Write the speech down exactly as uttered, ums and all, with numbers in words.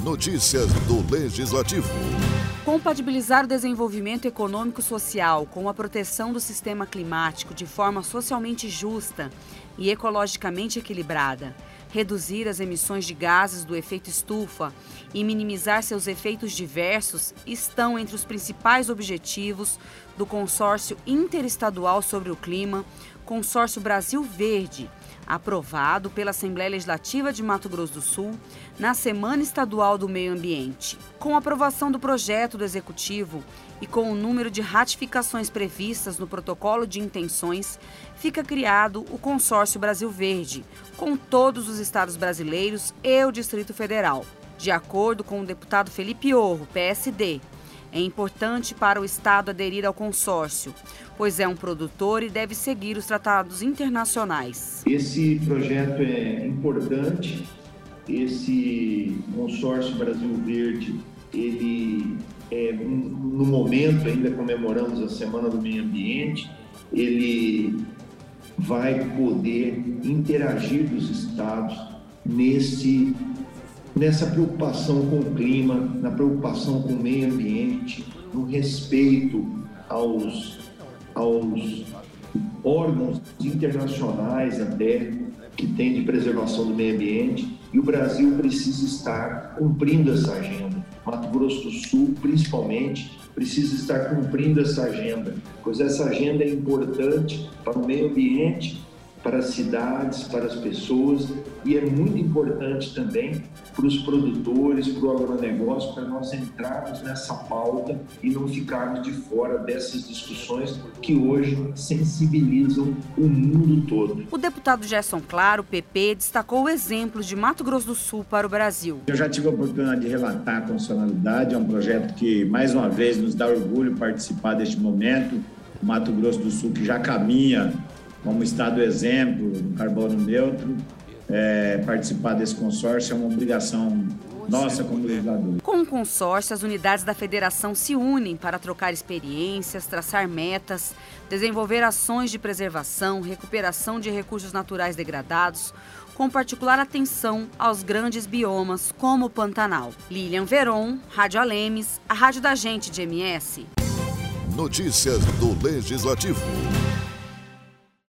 Notícias do Legislativo. Compatibilizar o desenvolvimento econômico-social com a proteção do sistema climático de forma socialmente justa e ecologicamente equilibrada, reduzir as emissões de gases do efeito estufa e minimizar seus efeitos diversos estão entre os principais objetivos do Consórcio Interestadual sobre o Clima, Consórcio Brasil Verde, aprovado pela Assembleia Legislativa de Mato Grosso do Sul na Semana Estadual do Meio Ambiente. Com a aprovação do projeto do Executivo e com o número de ratificações previstas no Protocolo de Intenções, fica criado o Consórcio Brasil Verde, com todos os estados brasileiros e o Distrito Federal. De acordo com o deputado Felipe Orro, P S D, é importante para o Estado aderir ao consórcio, pois é um produtor e deve seguir os tratados internacionais. Esse projeto é importante. Esse consórcio Brasil Verde, ele é, no momento, ainda comemoramos a Semana do Meio Ambiente, ele vai poder interagir dos estados nesse nessa preocupação com o clima, na preocupação com o meio ambiente, no respeito aos, aos órgãos internacionais até que tem de preservação do meio ambiente, e o Brasil precisa estar cumprindo essa agenda. Mato Grosso do Sul, principalmente, precisa estar cumprindo essa agenda, pois essa agenda é importante para o meio ambiente, para as cidades, para as pessoas, e é muito importante também para os produtores, para o agronegócio, para nós entrarmos nessa pauta e não ficarmos de fora dessas discussões que hoje sensibilizam o mundo todo. O deputado Gerson Claro, P P, destacou o exemplo de Mato Grosso do Sul para o Brasil. Eu já tive a oportunidade de relatar a constitucionalidade, é um projeto que, mais uma vez, nos dá orgulho participar deste momento. O Mato Grosso do Sul, que já caminha como estado exemplo no carbono neutro, é, participar desse consórcio é uma obrigação nossa como legislador. Com o consórcio, as unidades da federação se unem para trocar experiências, traçar metas, desenvolver ações de preservação, recuperação de recursos naturais degradados, com particular atenção aos grandes biomas como o Pantanal. Lilian Veron, Rádio Alemes, a rádio da gente de M S. Notícias do Legislativo.